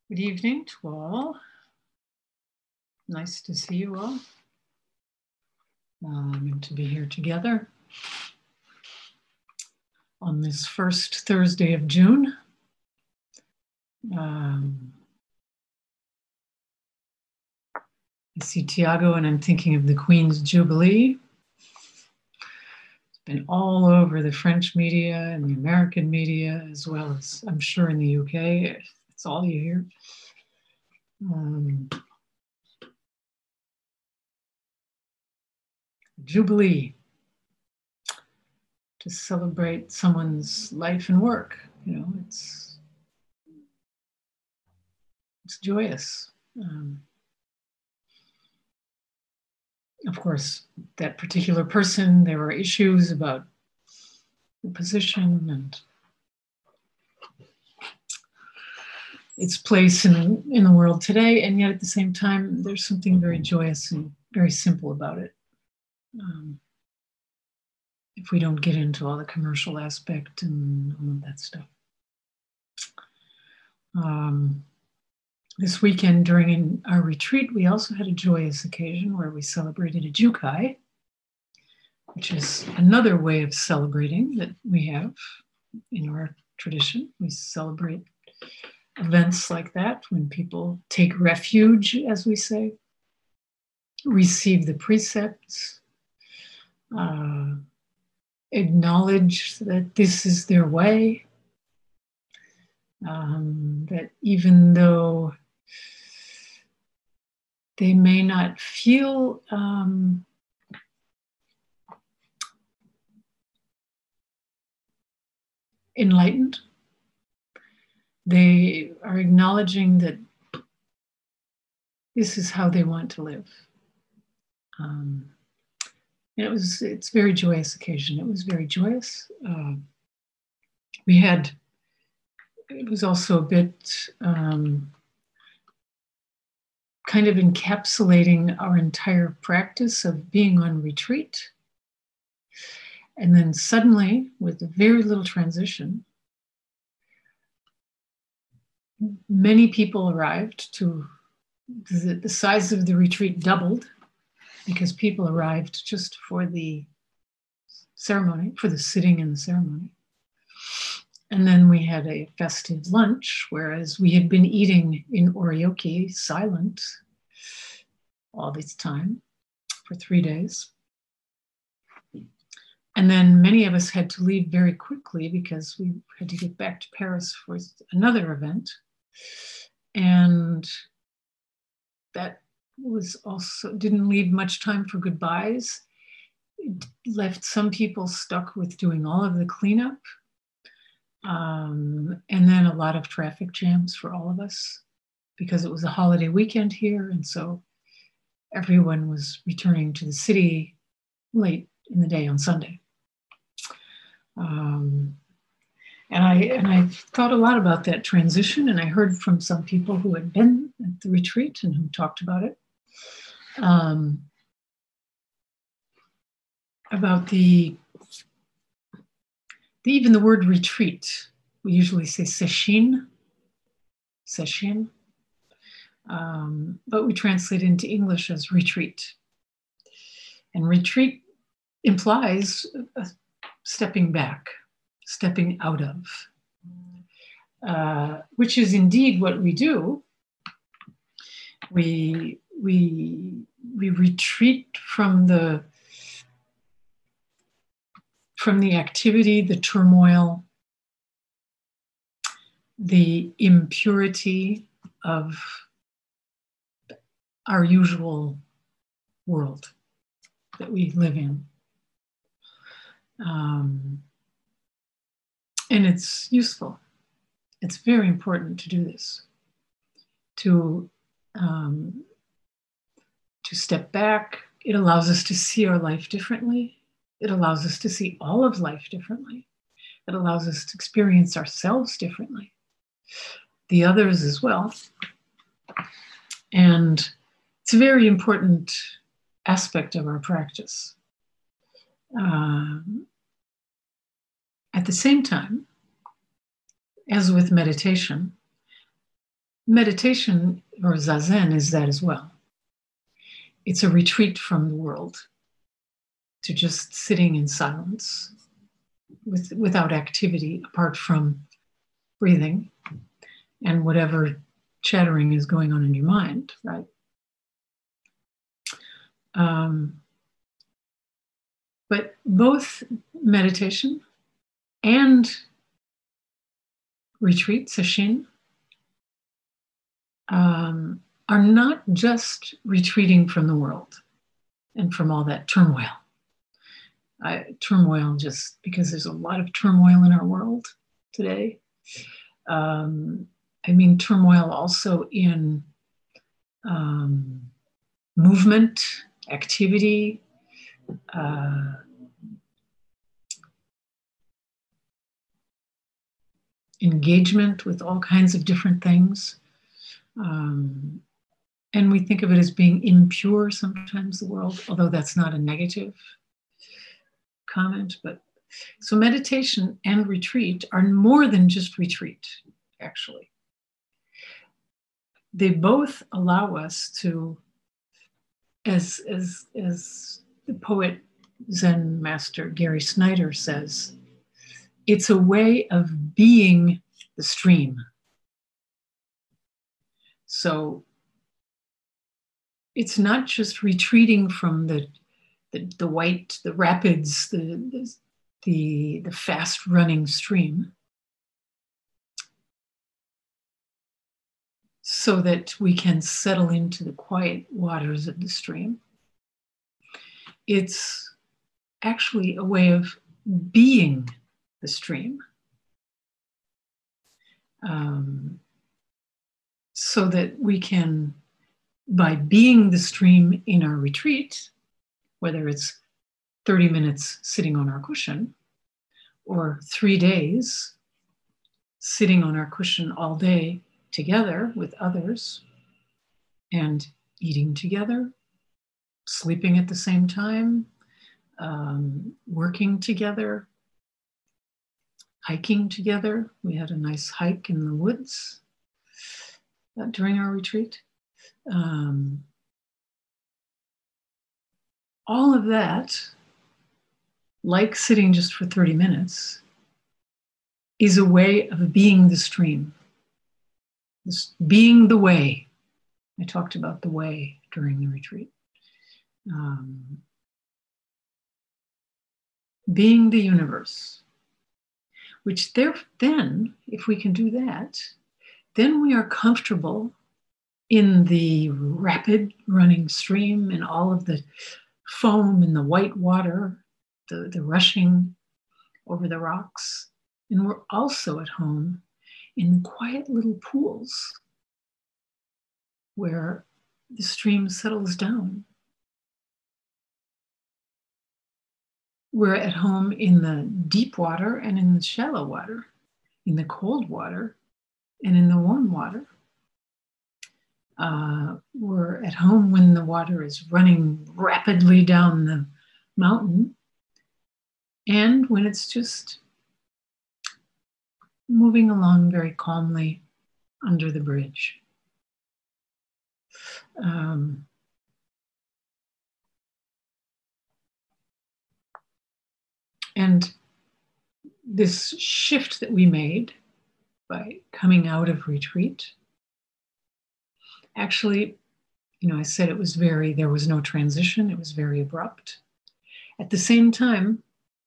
Good evening to all. Nice to see you all. And to be here together on this first Thursday of June. I see Tiago and I'm thinking of the Queen's Jubilee. It's been all over the French media and the American media, as well as I'm sure in the UK. It's all you hear. Jubilee, to celebrate someone's life and work. You know, it's joyous. Of course, that particular person, there were issues about the position and its place in the world today, and yet at the same time, there's something very joyous and very simple about it. If we don't get into all the commercial aspect and all of that stuff. This weekend during our retreat, we also had a joyous occasion where we celebrated a Jukai, which is another way of celebrating that we have in our tradition. We celebrate events like that when people take refuge, as we say, receive the precepts, acknowledge that this is their way, that even though they may not feel enlightened, they are acknowledging that this is how they want to live. And it's a very joyous occasion. It was very joyous. It was also a bit kind of encapsulating our entire practice of being on retreat. And then suddenly, with very little transition, many people arrived. The size of the retreat doubled because people arrived just for the ceremony, for the sitting and the ceremony. And then we had a festive lunch, whereas we had been eating in Oryoki silent all this time for 3 days. And then many of us had to leave very quickly because we had to get back to Paris for another event. And that was also, didn't leave much time for goodbyes. It left some people stuck with doing all of the cleanup. And then a lot of traffic jams for all of us because it was a holiday weekend here. And so everyone was returning to the city late in the day on Sunday. And I thought a lot about that transition, and I heard from some people who had been at the retreat and who talked about it. About even the word retreat, we usually say sesshin, but we translate it into English as retreat. And retreat implies stepping back, stepping out of, which is indeed what we do. We retreat from the activity, the turmoil, the impurity of our usual world that we live in. And it's useful. It's very important to do this, to step back. It allows us to see our life differently. It allows us to see all of life differently. It allows us to experience ourselves differently, the others as well. And it's a very important aspect of our practice. At the same time, as with meditation, meditation or zazen is that as well. It's a retreat from the world to just sitting in silence without activity apart from breathing and whatever chattering is going on in your mind, right? But both meditation and retreat, sesshin, are not just retreating from the world and from all that turmoil. Turmoil just because there's a lot of turmoil in our world today. I mean, turmoil also in movement, activity, engagement with all kinds of different things. And we think of it as being impure sometimes, the world, although that's not a negative comment. But so meditation and retreat are more than just retreat, actually. They both allow us to, as the poet Zen master Gary Snyder says, it's a way of being the stream. So it's not just retreating from the rapids, the fast running stream, so that we can settle into the quiet waters of the stream. It's actually a way of being the stream. So that we can, by being the stream in our retreat, whether it's 30 minutes sitting on our cushion or 3 days sitting on our cushion all day together with others and eating together, sleeping at the same time, working together, hiking together. We had a nice hike in the woods during our retreat. All of that, like sitting just for 30 minutes, is a way of being the stream, being the way. I talked about the way during the retreat. Being the universe, which then, if we can do that, then we are comfortable in the rapid running stream and all of the foam and the white water, the rushing over the rocks. And we're also at home in the quiet little pools where the stream settles down. We're at home in the deep water and in the shallow water, in the cold water and in the warm water. We're at home when the water is running rapidly down the mountain and when it's just moving along very calmly under the bridge. And this shift that we made by coming out of retreat, actually, I said there was no transition, it was very abrupt. At the same time,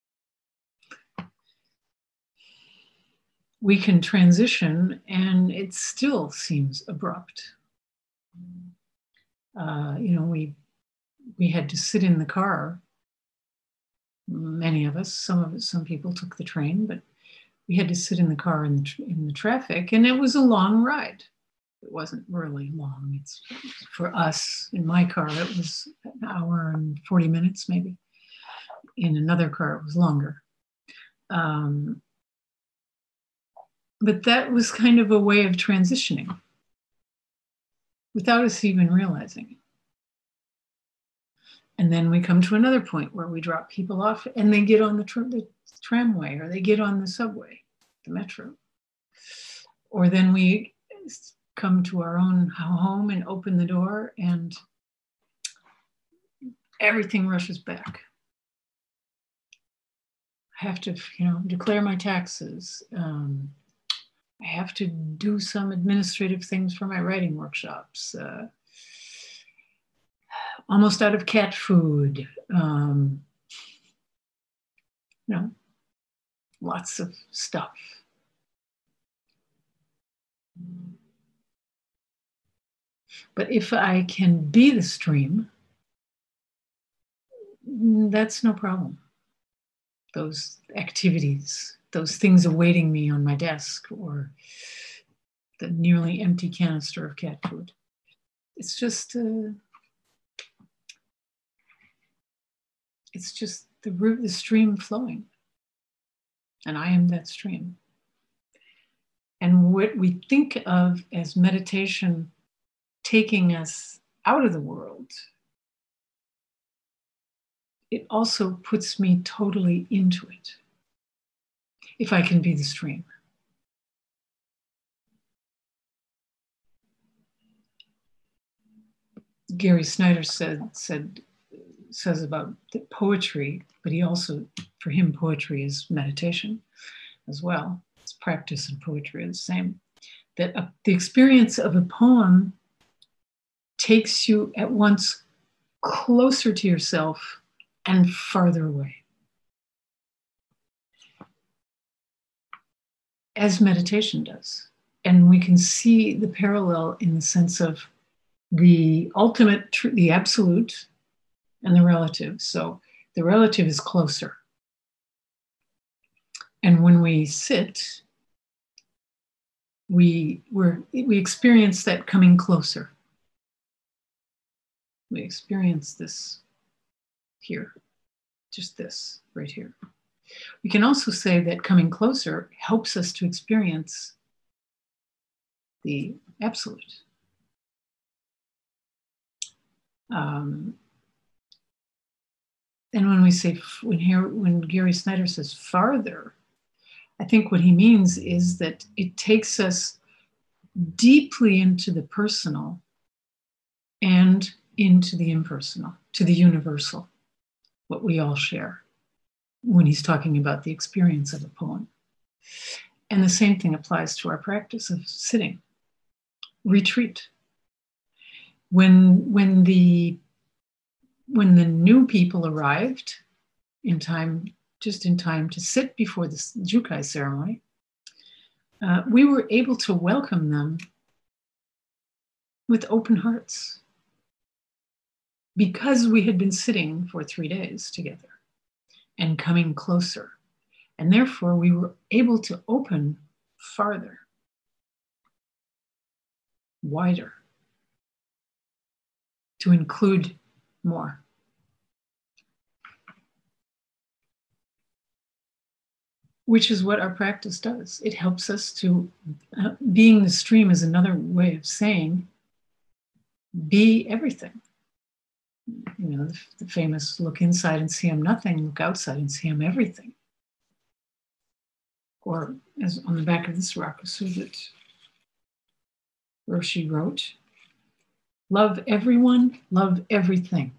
we can transition and it still seems abrupt. We had to sit in the car. Many of us, some people took the train, but we had to sit in the car in the traffic, and it was a long ride. It wasn't really long. It's for us in my car, it was an hour and 40 minutes maybe. In another car, it was longer. But that was kind of a way of transitioning without us even realizing it. And then we come to another point where we drop people off and they get on the tramway or they get on the subway, the metro. Or then we come to our own home and open the door, and everything rushes back. I have to, declare my taxes. I have to do some administrative things for my writing workshops. Almost out of cat food. Lots of stuff. But if I can be the stream, that's no problem. Those activities, those things awaiting me on my desk, or the nearly empty canister of cat food. It's just the stream flowing. And I am that stream. And what we think of as meditation taking us out of the world, it also puts me totally into it, if I can be the stream. Gary Snyder says about poetry, but he also, for him, poetry is meditation as well. It's practice and poetry are the same. That the experience of a poem takes you at once closer to yourself and farther away. As meditation does. And we can see the parallel in the sense of the ultimate, the absolute, and the relative. So the relative is closer. And when we sit, we experience that coming closer. We experience this here, just this right here. We can also say that coming closer helps us to experience the absolute. And when we say, when Gary Snyder says farther, I think what he means is that it takes us deeply into the personal and into the impersonal, to the universal, what we all share, when he's talking about the experience of a poem. And the same thing applies to our practice of sitting. Retreat. When the new people arrived in time, just in time to sit before the Jukai ceremony, we were able to welcome them with open hearts, because we had been sitting for 3 days together and coming closer. And therefore, we were able to open farther, wider, to include more. Which is what our practice does. It helps us to, being the stream is another way of saying, be everything. The famous look inside and see I'm nothing, look outside and see I'm everything. Or as on the back of this rakusu that Roshi wrote, love everyone, love everything.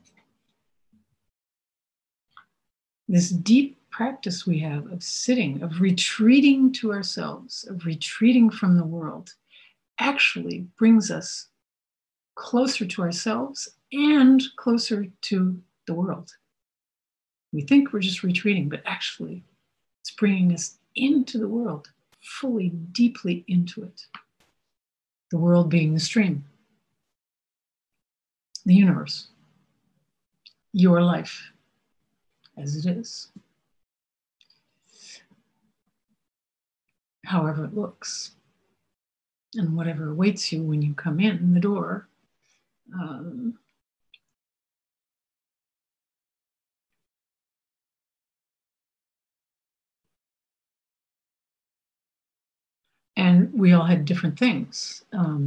This deep practice we have of sitting, of retreating to ourselves, of retreating from the world, actually brings us closer to ourselves and closer to the world. We think we're just retreating, but actually it's bringing us into the world, fully, deeply into it. The world being the stream, the universe, your life as it is, however it looks, and whatever awaits you when you come in the door. And we all had different things.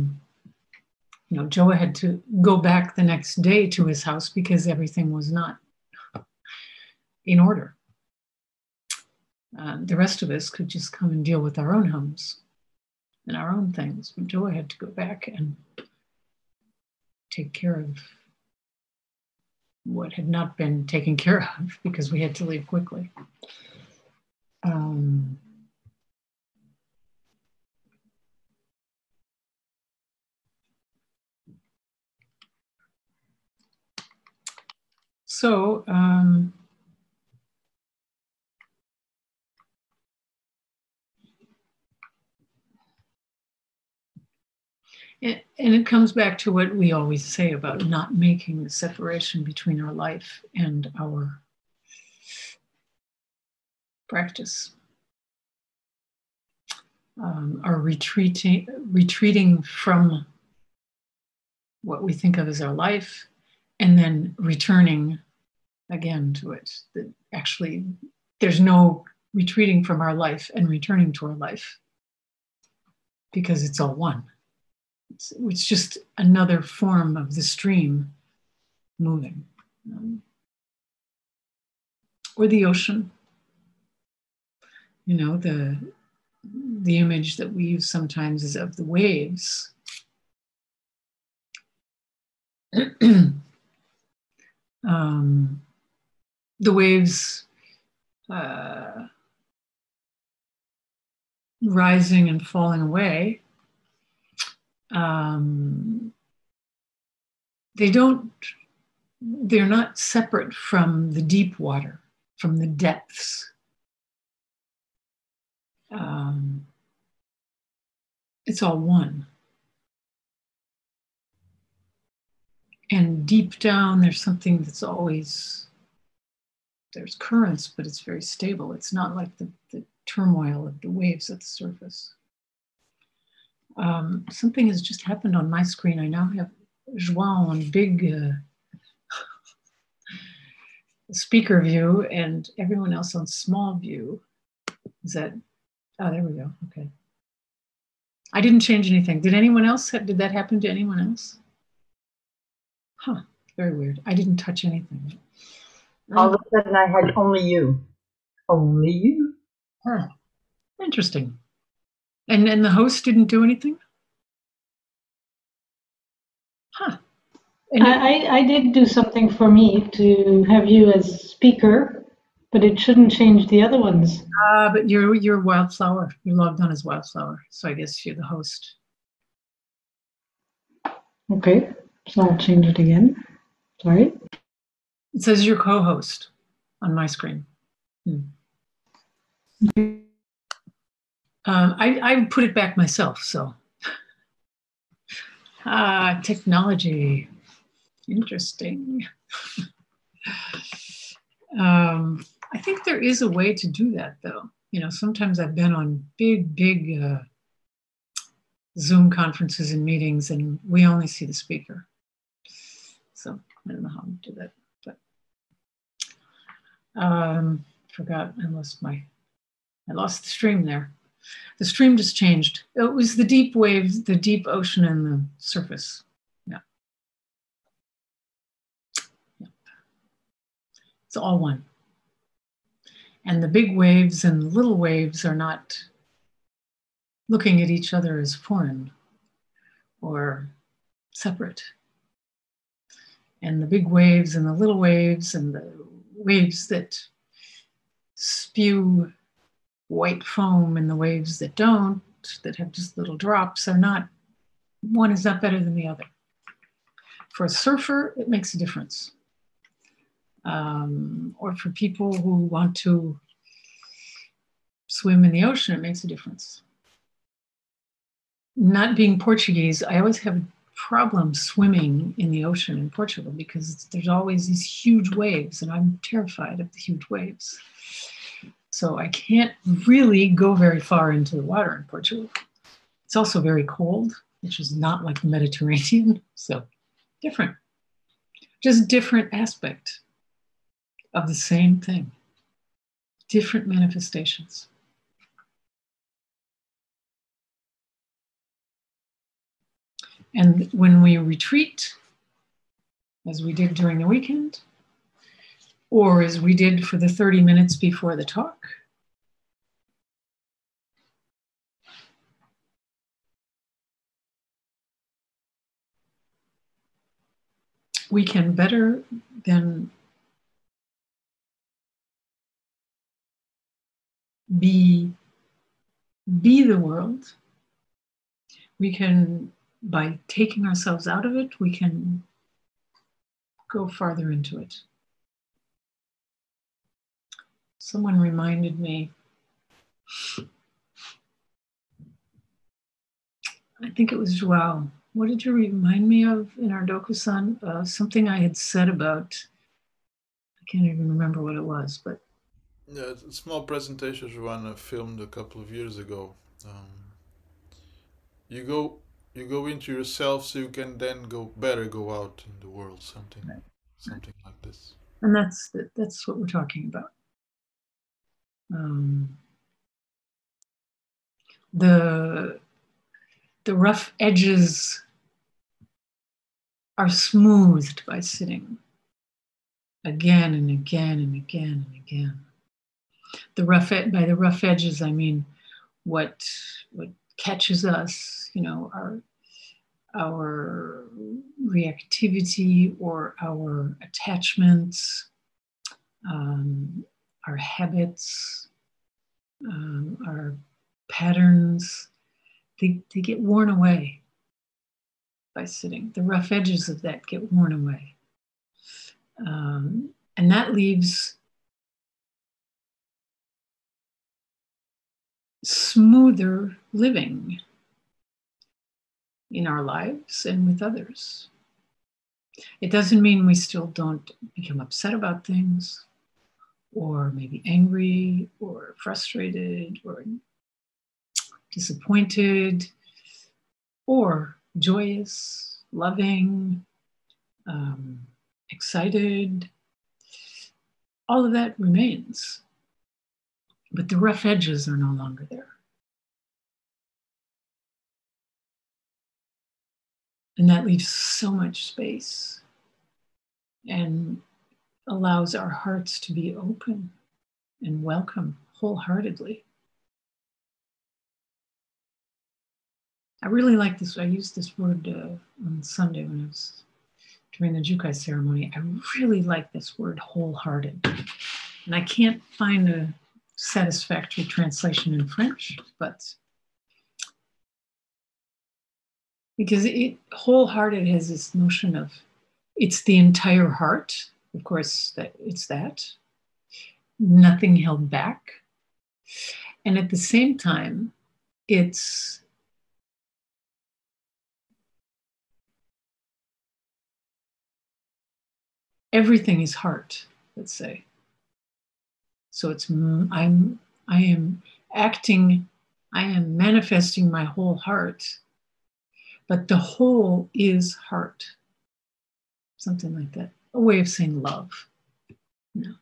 Joa had to go back the next day to his house because everything was not in order. The rest of us could just come and deal with our own homes. and our own things. Joe had to go back and take care of what had not been taken care of because we had to leave quickly. So, and it comes back to what we always say about not making the separation between our life and our practice. Our retreating from what we think of as our life and then returning again to it. That actually, there's no retreating from our life and returning to our life because it's all one. It's just another form of the stream moving. Or the ocean. You know, the image that we use sometimes is of the waves. The waves rising and falling away. They're not separate from the deep water, from the depths. It's all one. And deep down, there's something that's always, there's currents, but it's very stable. It's not like the turmoil of the waves at the surface. Something has just happened on my screen. I now have João on big speaker view and everyone else on small view. Is that, oh, there we go, okay. I didn't change anything. Did anyone else, did that happen to anyone else? Huh, very weird. I didn't touch anything. All of a sudden I had only you. Only you. Huh. Interesting. And the host didn't do anything? Huh. I did do something for me to have you as speaker, but it shouldn't change the other ones. But you're Wildflower. You're logged on as Wildflower, so I guess you're the host. Okay, so I'll change it again. Sorry. It says you're co-host on my screen. I put it back myself, so. Technology. Interesting. I think there is a way to do that, though. You know, sometimes I've been on big Zoom conferences and meetings, and we only see the speaker. So I don't know how to do that, but forgot. I lost the stream there. The stream just changed. It was the deep waves, the deep ocean, and the surface. Yeah. It's all one. And the big waves and the little waves are not looking at each other as foreign or separate. And the big waves and the little waves and the waves that spew white foam and the waves that don't, that have just little drops, are not, one is not better than the other. For a surfer, it makes a difference. Or for people who want to swim in the ocean, it makes a difference. Not being Portuguese, I always have a problem swimming in the ocean in Portugal because there's always these huge waves and I'm terrified of the huge waves. So I can't really go very far into the water in Portugal. It's also very cold, which is not like the Mediterranean. So different, just different aspect of the same thing, different manifestations. And when we retreat, as we did during the weekend, or as we did for the 30 minutes before the talk, we can better than be the world. We can, by taking ourselves out of it, we can go farther into it. Someone reminded me, I think it was Joao. What did you remind me of in our Dokusan? Something I had said about, I can't even remember what it was, but. Yeah, it's a small presentation Joanna filmed a couple of years ago. You go into yourself so you can then go out in the world, something like this. And that's what we're talking about. The rough edges are smoothed by sitting again and again and again and again. By the rough edges, I mean what catches us, our reactivity or our attachments, our habits, our patterns, they get worn away by sitting. The rough edges of that get worn away. And that leaves smoother living in our lives and with others. It doesn't mean we still don't become upset about things, or maybe angry, or frustrated, or disappointed, or joyous, loving, excited. All of that remains, but the rough edges are no longer there. And that leaves so much space and allows our hearts to be open and welcome wholeheartedly. I really like this. I used this word on Sunday when I was during the Jukai ceremony. I really like this word, wholehearted. And I can't find a satisfactory translation in French, but because wholehearted has this notion of it's the entire heart. Of course, it's that. Nothing held back. And at the same time, it's everything is heart, let's say. So it's I am acting, I am manifesting my whole heart, but the whole is heart. Something like that. A way of saying love. No.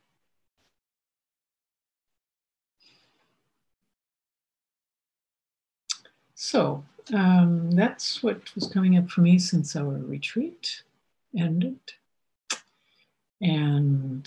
So that's what was coming up for me since our retreat ended. And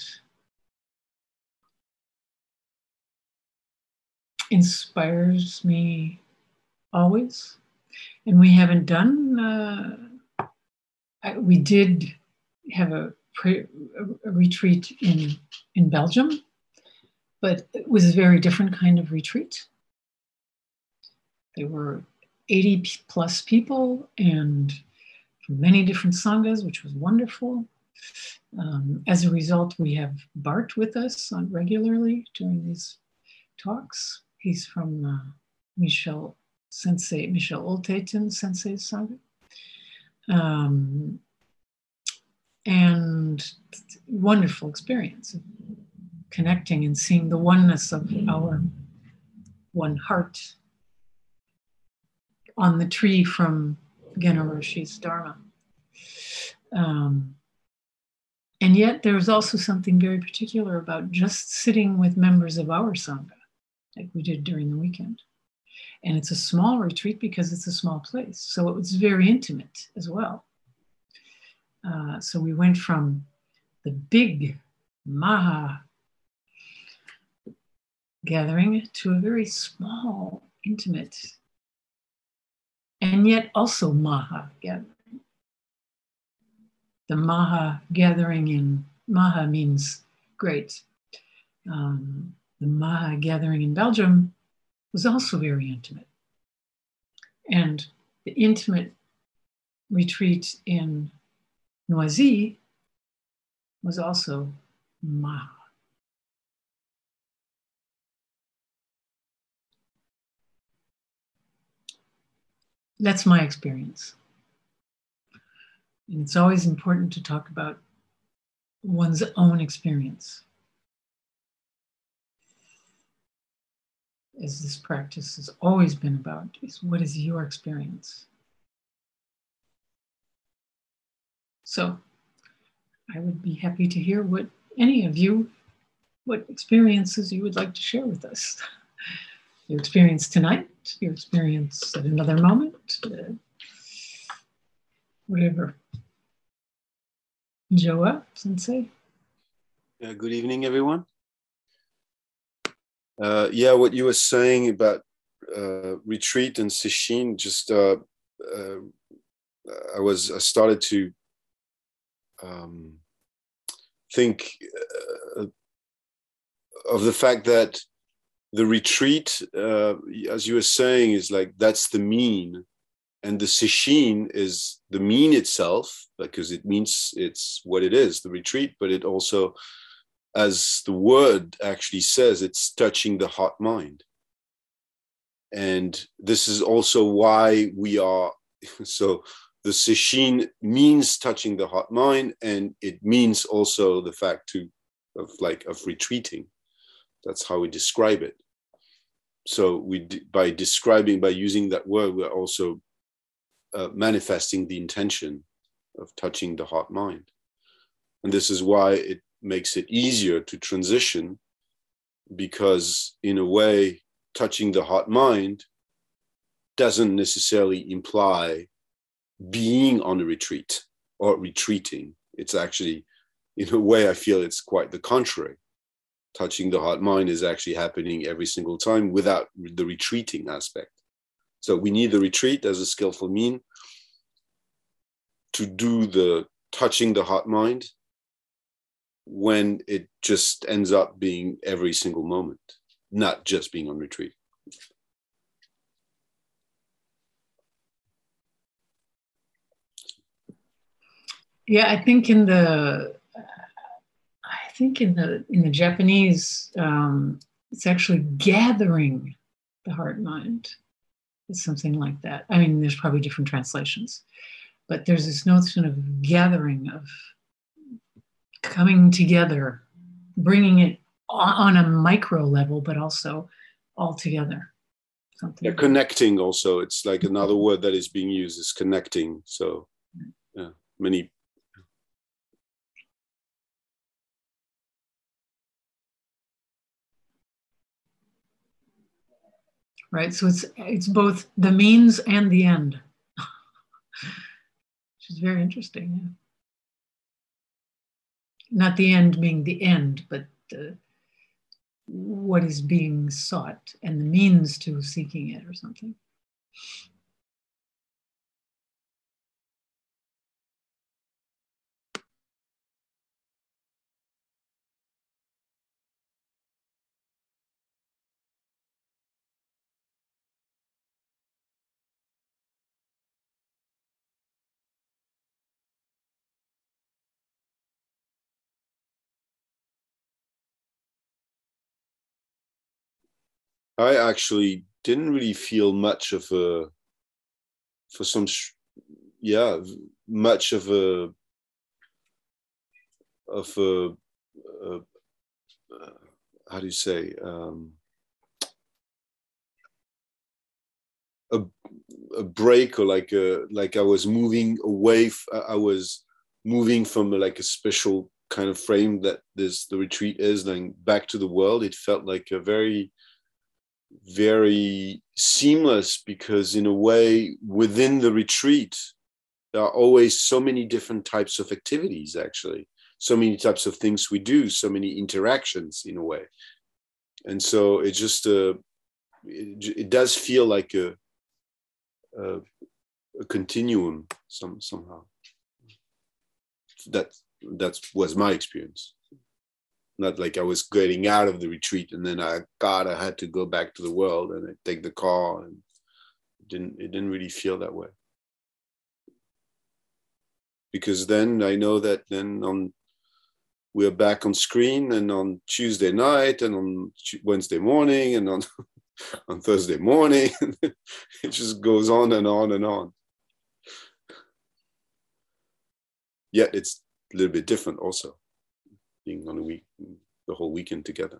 inspires me always. And we haven't done, we did have a retreat in Belgium, but it was a very different kind of retreat. There were 80 plus people and from many different sanghas, which was wonderful. As a result, we have Bart with us regularly during these talks. He's from Michel Olteiten Sensei's Sangha. And wonderful experience of connecting and seeing the oneness of our one heart on the tree from Genno Roshi's Dharma. And yet there's also something very particular about just sitting with members of our Sangha, like we did during the weekend. And it's a small retreat because it's a small place. So it was very intimate as well. So we went from the big Maha gathering to a very small, intimate, and yet also Maha gathering. the Maha gathering in, Maha means great. The Maha gathering in Belgium was also very intimate. And the intimate retreat in Noisy was also Maha. That's my experience. And it's always important to talk about one's own experience, as this practice has always been about, is what is your experience? So I would be happy to hear what any of you, what experiences you would like to share with us. Your experience tonight, your experience at another moment, whatever. Joa, Sensei. Good evening, everyone. Yeah, what you were saying about retreat and sesshin, just I started to think of the fact that the retreat, as you were saying, is like that's the mean, and the sesshin is the mean itself, because it means it's what it is, the retreat, but it also, as the word actually says, it's touching the heart mind. And this is also why we are, so the sesshin means touching the heart mind, and it means also the fact of retreating. That's how we describe it. So by using that word, we're also manifesting the intention of touching the heart mind. And this is why it makes it easier to transition, because in a way, touching the heart mind doesn't necessarily imply being on a retreat or retreating. It's actually, in a way, I feel it's quite the contrary. Touching the heart mind is actually happening every single time without the retreating aspect. So we need the retreat as a skillful mean to do the touching the heart mind when it just ends up being every single moment, not just being on retreat. Yeah, I think in the Japanese, it's actually gathering the heart mind. It's something like that. I mean, there's probably different translations, but there's this notion of gathering, of coming together, bringing it on a micro level, but also all together. Something. Yeah, connecting also. It's like another word that is being used is connecting. So, yeah, many. Right, so it's both the means and the end, which is very interesting. Yeah. Not the end being the end, but what is being sought and the means to seeking it or something. I actually didn't really feel much of a, much of a, how do you say, a break, or like I was moving away. I was moving from like a special kind of frame that the retreat is, then back to the world. It felt like a very, very seamless, because in a way within the retreat there are always so many different types of activities, actually so many types of things we do, so many interactions in a way. And so it just it does feel like a continuum somehow. that was my experience. Not like I was getting out of the retreat and then I had to go back to the world and I take the car, and it didn't really feel that way. Because then I know that then we're back on screen, and on Tuesday night and on Wednesday morning and on on Thursday morning, it just goes on and on and on. Yet it's a little bit different also, being on the whole weekend together.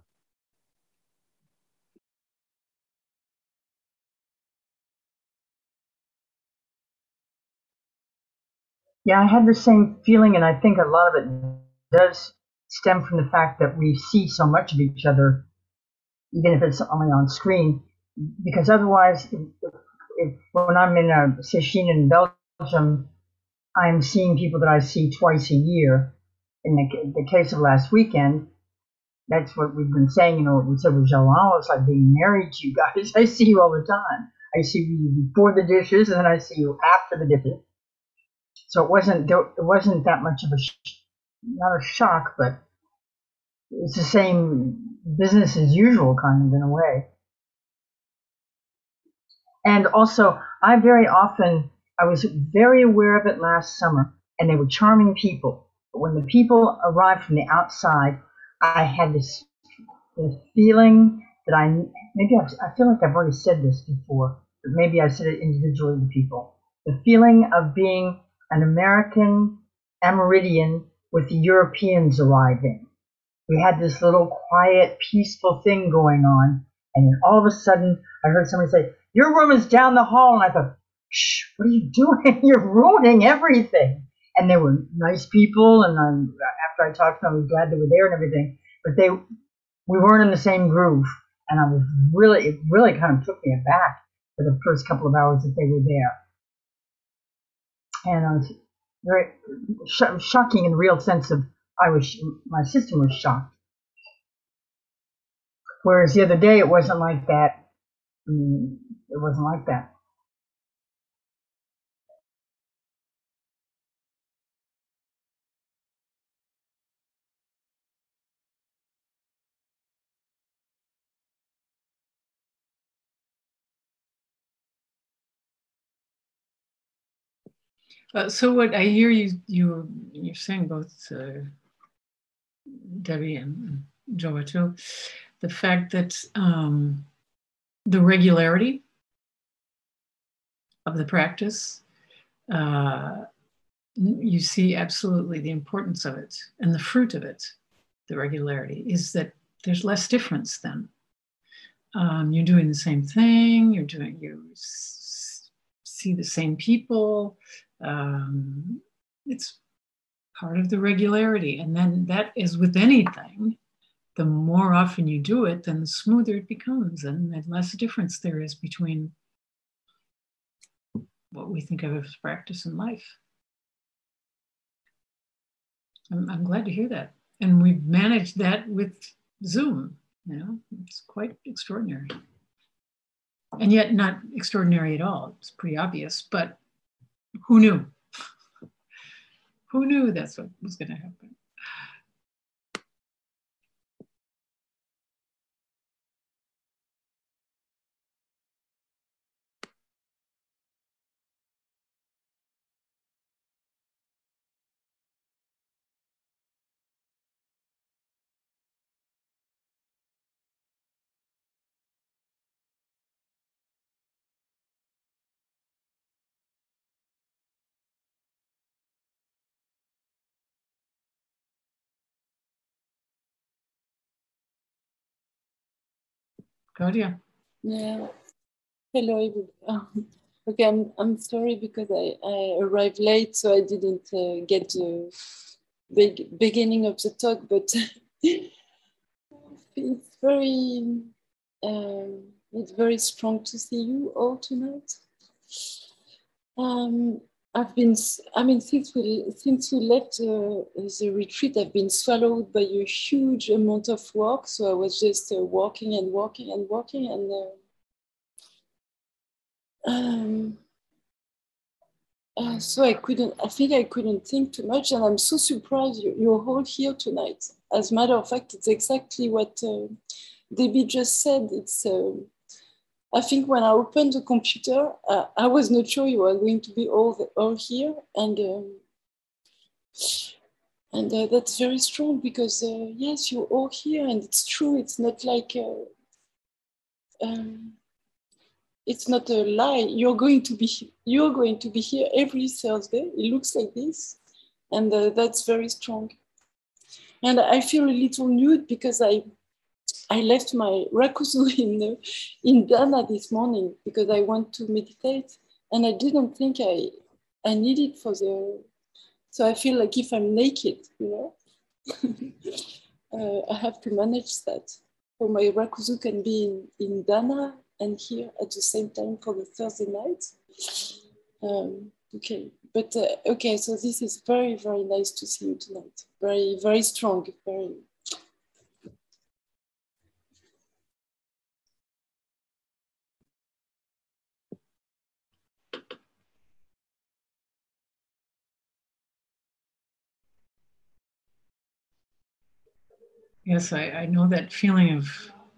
Yeah, I had the same feeling, and I think a lot of it does stem from the fact that we see so much of each other, even if it's only on screen. Because otherwise, if when I'm in Secheen in Belgium, I'm seeing people that I see twice a year. In the case of last weekend, that's what we've been saying. You know, what we said with João, it's like being married to you guys. I see you all the time. I see you before the dishes, and then I see you after the dishes. So it wasn't that much of not a shock, but it's the same business as usual kind of in a way. And also, I was very aware of it last summer, and they were charming people. But when the people arrived from the outside, I had this feeling that I feel like I've already said this before, but maybe I said it individually to people. The feeling of being an American Amerindian with the Europeans arriving. We had this little quiet, peaceful thing going on, and then all of a sudden I heard somebody say, "Your room is down the hall," and I thought, "Shh, what are you doing? You're ruining everything." And they were nice people, and after I talked to them, I was glad they were there and everything, but we weren't in the same groove, and it really kind of took me aback for the first couple of hours that they were there. And I was very shocking in the real sense of my system was shocked. Whereas the other day it wasn't like that. It wasn't like that. So what I hear you're saying, both Debbie and Joa too, the fact that the regularity of the practice, you see absolutely the importance of it, and the fruit of it, the regularity, is that there's less difference then. You're doing the same thing, you see the same people. It's part of the regularity. And then that is with anything, the more often you do it, then the smoother it becomes, and the less difference there is between what we think of as practice in life. I'm glad to hear that. And we've managed that with Zoom. You know, it's quite extraordinary. And yet not extraordinary at all. It's pretty obvious, but who knew? Who knew that's what was going to happen? Claudia. Yeah. Hello, everybody. Okay, I'm sorry because I arrived late, so I didn't get the beginning of the talk, but it's very strong to see you all tonight. Since we left the retreat, I've been swallowed by a huge amount of work. So I was just walking and walking and walking, and So I think I couldn't think too much, and I'm so surprised you're all here tonight. As a matter of fact, it's exactly what Debbie just said. It's I think when I opened the computer, I was not sure you were going to be all here, and that's very strong because yes, you're all here, and it's true. It's not like it's not a lie. You're going to be here every Thursday. It looks like this, and that's very strong. And I feel a little nude because I left my rakusu in Dana this morning because I want to meditate, and I didn't think I need it for the. So I feel like if I'm naked, I have to manage that. So my rakusu can be in Dana and here at the same time for the Thursday night. Okay, but okay, so this is very, very nice to see you tonight. Very, very strong, very. Yes, I know that feeling of,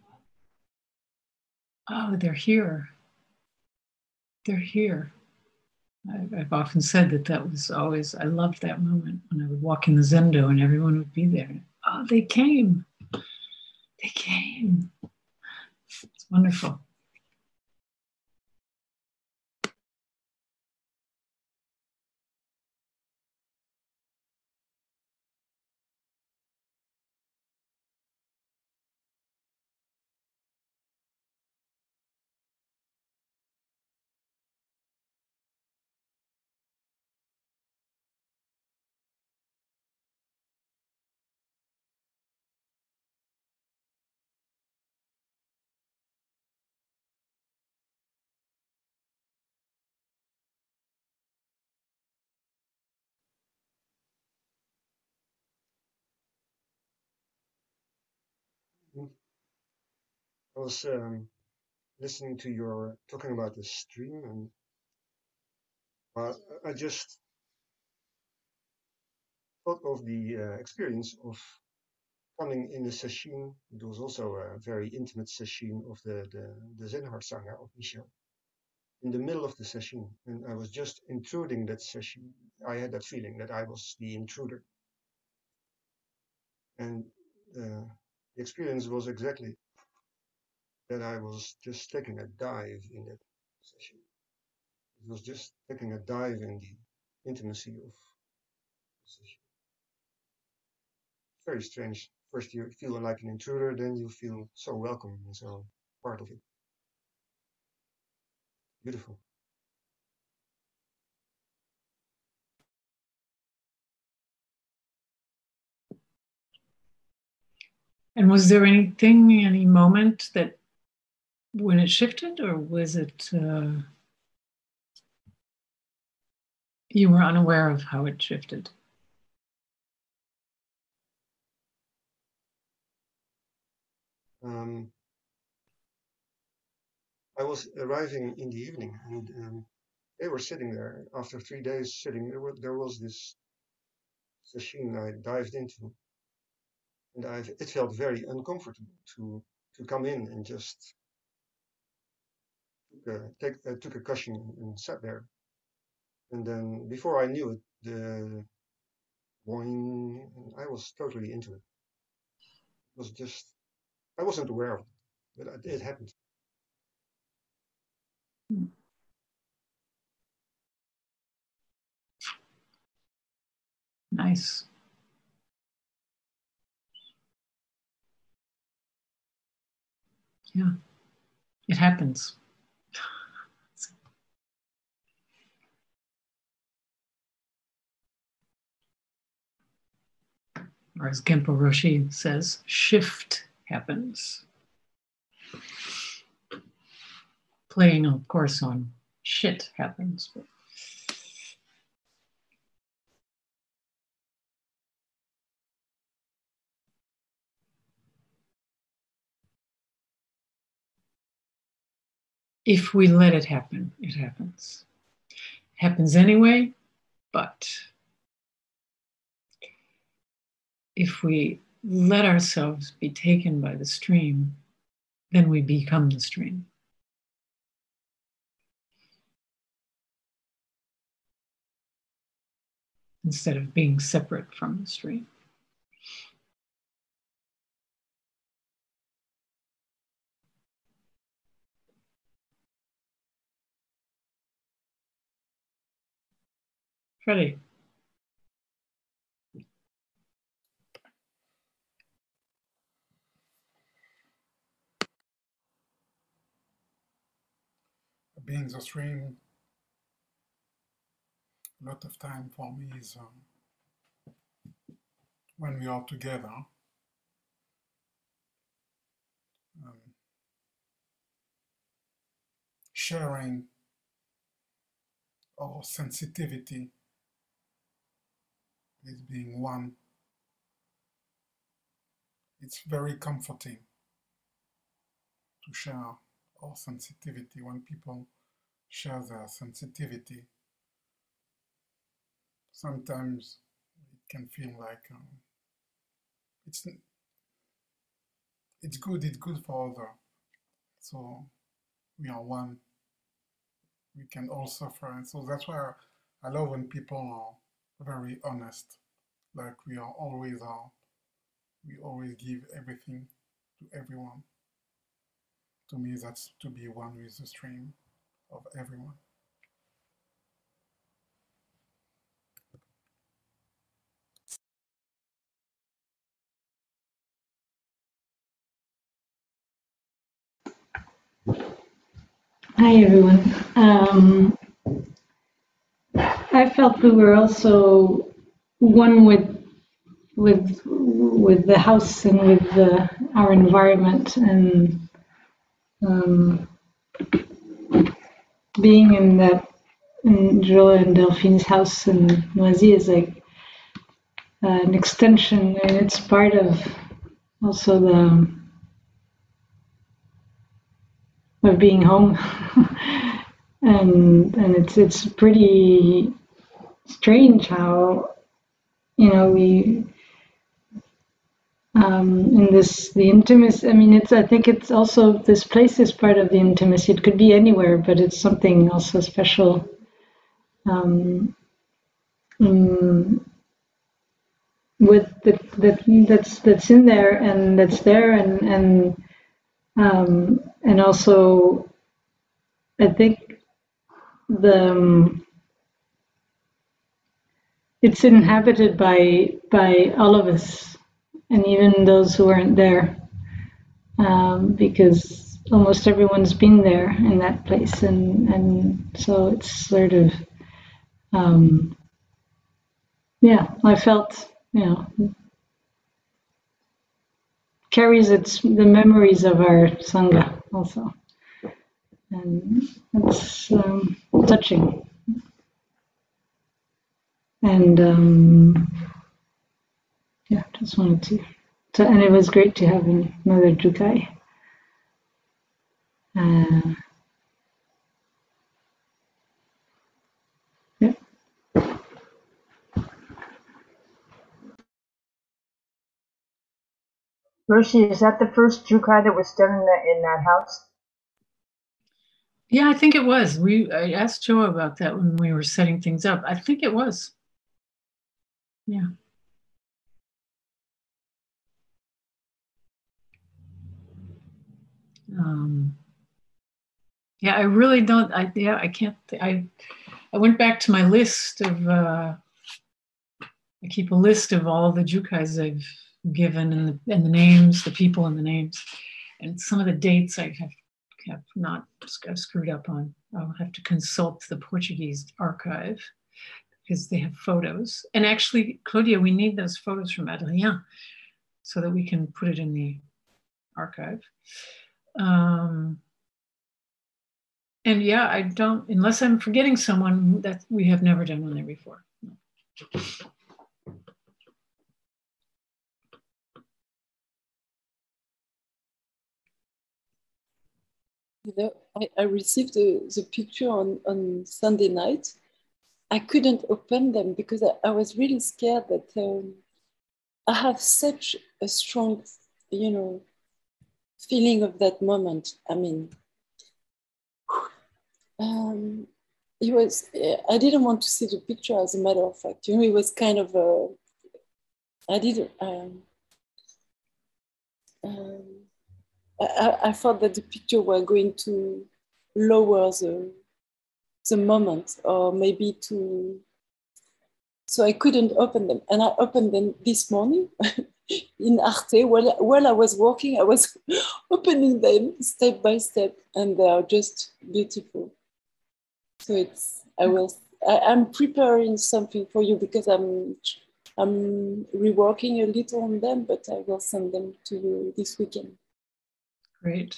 oh, they're here. They're here. I've often said that was always, I loved that moment when I would walk in the Zendo and everyone would be there. Oh, they came. They came. It's wonderful. I was listening to your talking about the stream, and I just thought of the experience of coming in the session. It was also a very intimate session of the Zenhard of Michel. In the middle of the session, and I was just intruding that session. I had that feeling that I was the intruder, and the experience was exactly that I was just taking a dive in that session. It was just taking a dive in the intimacy of the session. Very strange. First you feel like an intruder, then you feel so welcome and so part of it. Beautiful. And was there any moment that when it shifted, or was it you were unaware of how it shifted? I was arriving in the evening, and they were sitting there after 3 days sitting. There was this session I dived into, and it felt very uncomfortable to come in and just took a cushion and sat there. And then before I knew it, the boing, and I was totally into it. It was just I wasn't aware of it, but it happened. Nice. Yeah, it happens. Or as Genpo Roshi says, shift happens. Playing, of course, on shit happens. But if we let it happen, it happens. happens anyway, but if we let ourselves be taken by the stream, then we become the stream. Instead of being separate from the stream. Freddie. Being the stream, a lot of time for me is when we are together. Sharing our sensitivity is being one. It's very comforting to share our sensitivity. When people share their sensitivity, sometimes it can feel like it's good for others. So we are one. We can all suffer, and so that's why I love when people are very honest, like we always are. We always give everything to everyone. To me, that's to be one with the stream of everyone. Hi everyone. I felt we were also one with the house and with our environment, and being in Joe and Delphine's house in Noisy is like an extension, and it's part of also of being home. and it's pretty strange how, you know, we in the intimacy. I mean, I think it's also, this place is part of the intimacy. It could be anywhere, but it's something also special. With that's in there, and that's there, and also I think it's inhabited by all of us, and even those who aren't there, because almost everyone's been there in that place, and so it's sort of yeah, I felt, you know, carries the memories of our Sangha also. And it's touching. And yeah, just wanted to, and it was great to have another Jukai. Yeah. Roshi, is that the first Jukai that was done in that house? Yeah, I think it was. I asked Joe about that when we were setting things up. I think it was. Yeah. Yeah, I really don't. I can't. I went back to my list of. I keep a list of all the Jukais I've given, and the names, the people, and the names, and some of the dates I have not screwed up on. I'll have to consult the Portuguese archive because they have photos. And actually, Claudia, we need those photos from Adrien so that we can put it in the archive. And yeah, I don't, unless I'm forgetting someone, that we have never done one there before. No. You know, I received the picture on Sunday night, I couldn't open them because I was really scared that I have such a strong, feeling of that moment. I mean, it was, I didn't want to see the picture, as a matter of fact. It was kind of I didn't, I thought that the picture were going to lower the moment, or maybe to, so I couldn't open them. And I opened them this morning in Arte. While I was working, I was opening them step by step, and they are just beautiful. So I'm preparing something for you, because I'm reworking a little on them, but I will send them to you this weekend. Great.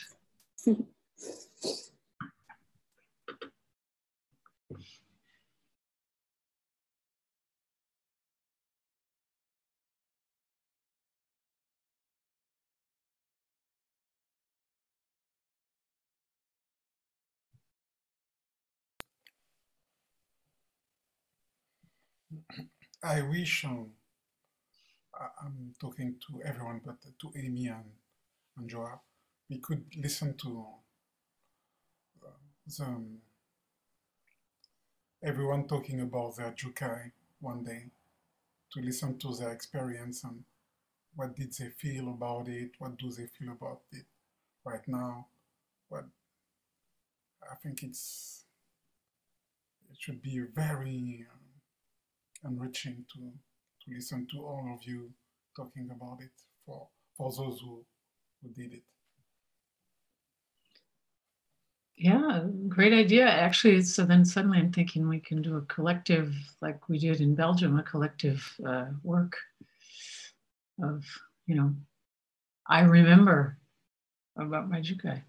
I wish, I'm talking to everyone, but to Amy and Joa, we could listen to everyone talking about their Jukai one day, to listen to their experience and what did they feel about it, what do they feel about it right now. What I think it should be very enriching to listen to all of you talking about it, for those who did it. Yeah, great idea. Actually, so then suddenly I'm thinking we can do a collective, like we did in Belgium, a collective work of, I remember about my Jukai.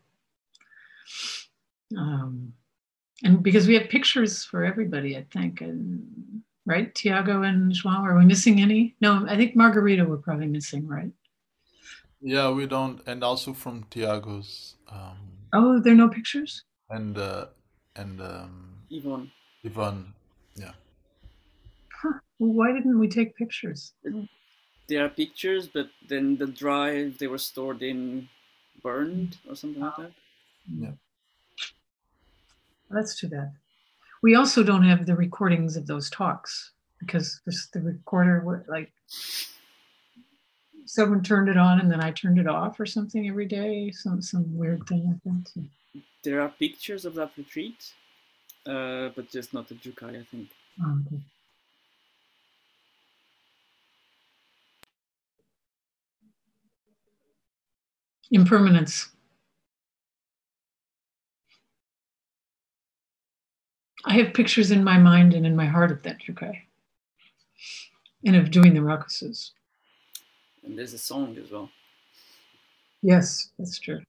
And because we have pictures for everybody, I think, and right, Tiago and João, are we missing any? No, I think Margarita we're probably missing, right? Yeah, we don't, and also from Tiago's. Oh, there are no pictures? And Yvonne. Yvonne, yeah. Huh. Well, why didn't we take pictures? There are pictures, but then the drive they were stored in burned or something like that. Yeah. That's too bad. We also don't have the recordings of those talks, because the recorder, like, someone turned it on and then I turned it off or something every day, some weird thing like that. So. There are pictures of that retreat, but just not the Jukai, I think. Oh, okay. Impermanence. I have pictures in my mind and in my heart of that Jukai, and of doing the rakusus. And there's a song as well. Yes, that's true.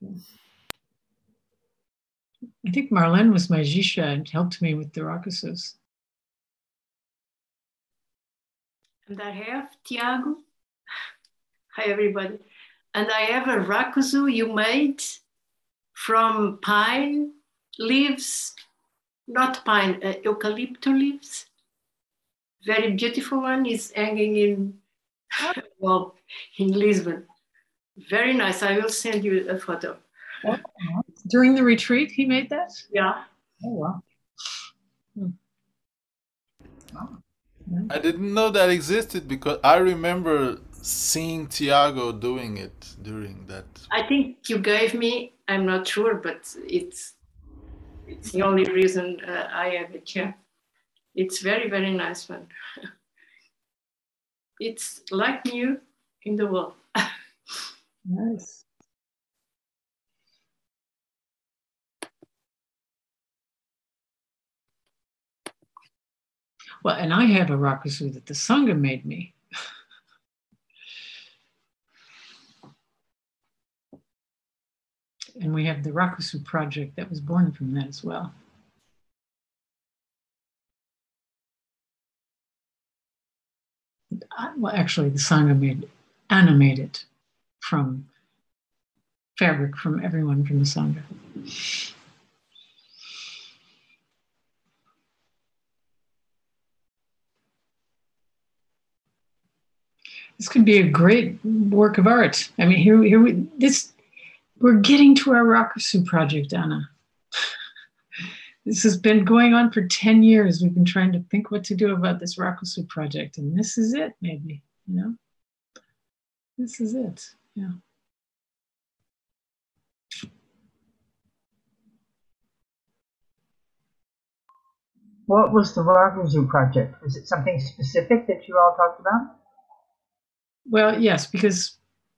I think Marlene was my Jisha and helped me with the rakusus. And I have Tiago. Hi, everybody. And I have a rakusu you made from pine leaves, not pine, eucalyptus leaves. Very beautiful one. Is hanging in, well, in Lisbon. Very nice. I will send you a photo. Oh, during the retreat, he made that? Yeah. Oh, wow. I didn't know that existed, because I remember seeing Tiago doing it during that. I think you gave me, I'm not sure, but it's the only reason I have it here. It's very, very nice one. It's like new in the world. Nice. Well, and I have a rakusu that the Sangha made me. And we have the Rakusu project that was born from that as well. Well, actually, the Sangha animated from fabric from everyone from the Sangha. This could be a great work of art. I mean, we're getting to our Rakusu project, Anna. This has been going on for 10 years. We've been trying to think what to do about this Rakusu project, and this is it, maybe, you know? This is it, yeah. What was the Rakusu project? Was it something specific that you all talked about? Well, yes, because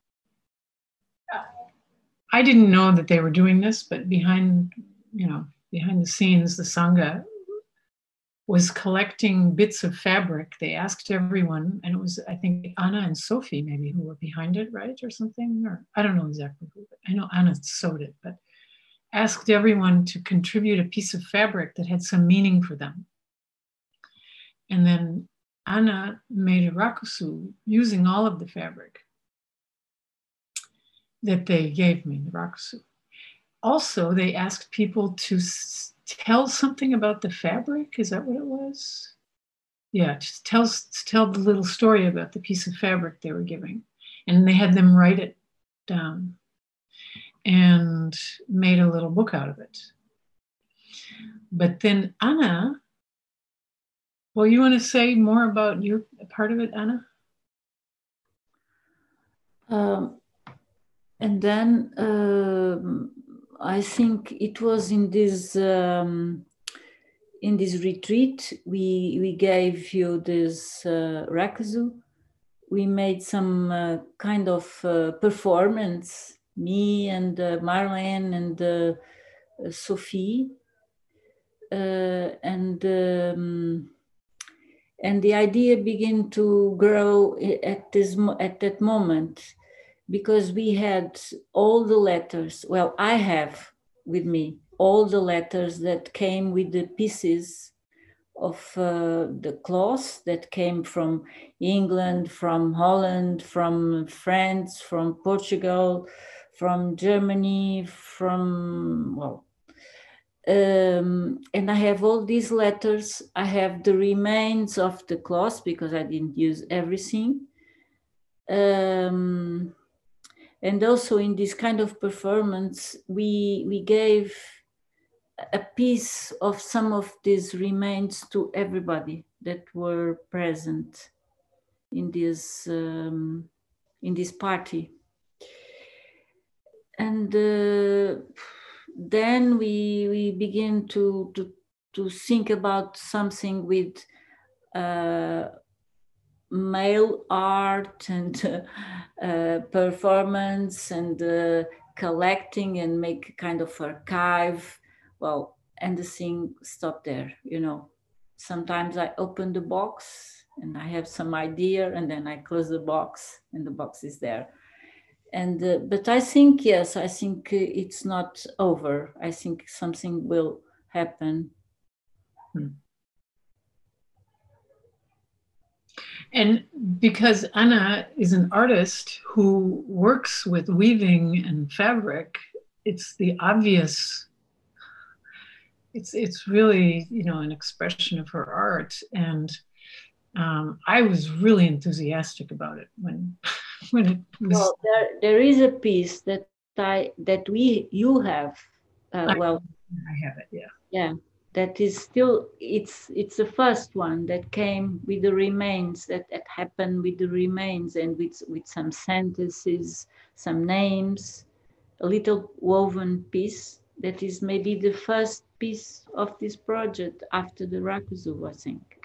I didn't know that they were doing this, but behind the scenes, the Sangha was collecting bits of fabric. They asked everyone, and it was, I think, Anna and Sophie maybe who were behind it, right? Or something, or I don't know exactly who, but I know Anna sewed it, but asked everyone to contribute a piece of fabric that had some meaning for them. And then Anna made a rakusu using all of the fabric that they gave me, the rakusu. Also, they asked people to tell something about the fabric. Is that what it was? Yeah, just tell the little story about the piece of fabric they were giving. And they had them write it down and made a little book out of it. But then Anna, well, you want to say more about your part of it, Anna? And then I think it was in this retreat we gave you this rakusu. We made some kind of performance. Me and Marlene and Sophie, and the idea began to grow at that moment, because we had all the letters. Well, I have with me all the letters that came with the pieces of the cloth that came from England, from Holland, from France, from Portugal, from Germany, and I have all these letters. I have the remains of the cloth because I didn't use everything. And also in this kind of performance, we gave a piece of some of these remains to everybody that were present in this party. And then we begin to think about something with male art and performance and collecting and make a kind of archive. Well, and the thing stopped there, you know. Sometimes I open the box and I have some idea, and then I close the box and the box is there. And but I think, yes, I think it's not over. I think something will happen. And because Anna is an artist who works with weaving and fabric, it's the obvious, it's really, you know, an expression of her art. And I was really enthusiastic about it when it was. Well, there is a piece that you have. I have it, yeah. Yeah. That is still, it's the first one that came with the remains, that happened with the remains, and with some sentences, some names, a little woven piece that is maybe the first piece of this project after the rakusu, I think.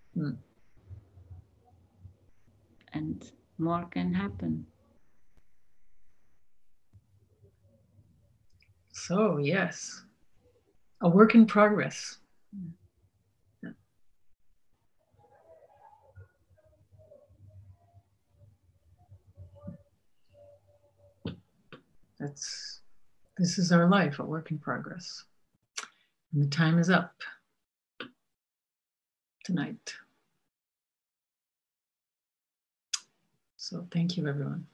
And more can happen. So, yes. A work in progress. Yeah. This is our life, a work in progress. And the time is up tonight. So thank you, everyone.